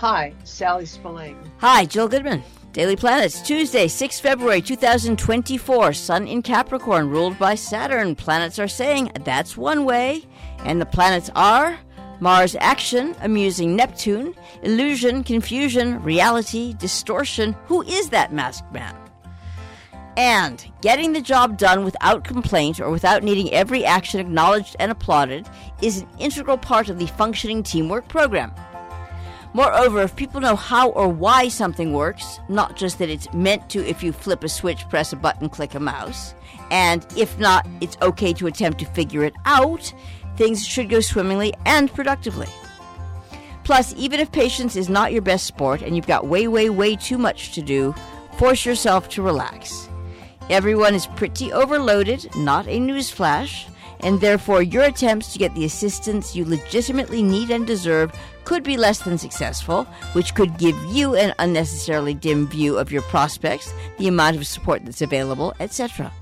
Hi, Sally Spillane. Hi, Jill Goodman. Daily Planets, Tuesday, 6 February 2024. Sun in Capricorn, ruled by Saturn. Planets are saying that's one way. And the planets are Mars action, amusing Neptune, illusion, confusion, reality, distortion. Who is that masked man? And getting the job done without complaint or without needing every action acknowledged and applauded is an integral part of the functioning teamwork program. Moreover, if people know how or why something works, not just that it's meant to if you flip a switch, press a button, click a mouse, and if not, it's okay to attempt to figure it out, things should go swimmingly and productively. Plus, even if patience is not your best sport and you've got way too much to do, force yourself to relax. Everyone is pretty overloaded, not a newsflash, and therefore your attempts to get the assistance you legitimately need and deserve could be less than successful, which could give you an unnecessarily dim view of your prospects, the amount of support that's available, etc.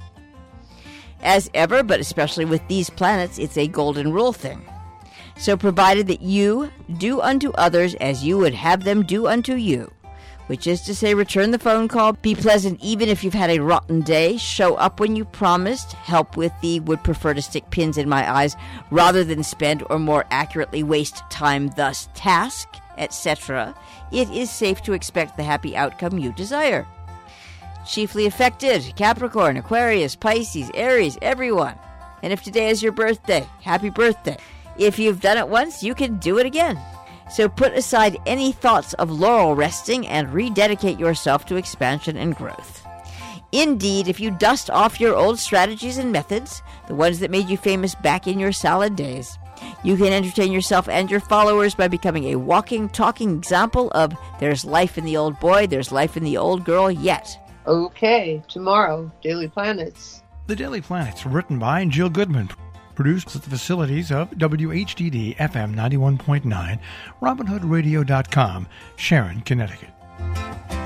As ever, but especially with these planets, it's a golden rule thing. So provided that you do unto others as you would have them do unto you, which is to say return the phone call, be pleasant even if you've had a rotten day, show up when you promised, help with the would prefer to stick pins in my eyes rather than spend or more accurately waste time thus task, etc., it is safe to expect the happy outcome you desire. Chiefly affected, Capricorn, Aquarius, Pisces, Aries, everyone. And if today is your birthday, happy birthday. If you've done it once, you can do it again. So put aside any thoughts of laurel resting and rededicate yourself to expansion and growth. Indeed, if you dust off your old strategies and methods, the ones that made you famous back in your salad days, you can entertain yourself and your followers by becoming a walking, talking example of there's life in the old boy, there's life in the old girl yet. Okay, tomorrow, Daily Planets. The Daily Planets, written by Jill Goodman. Produced at the facilities of WHDD FM 91.9, RobinHoodRadio.com, Sharon, Connecticut.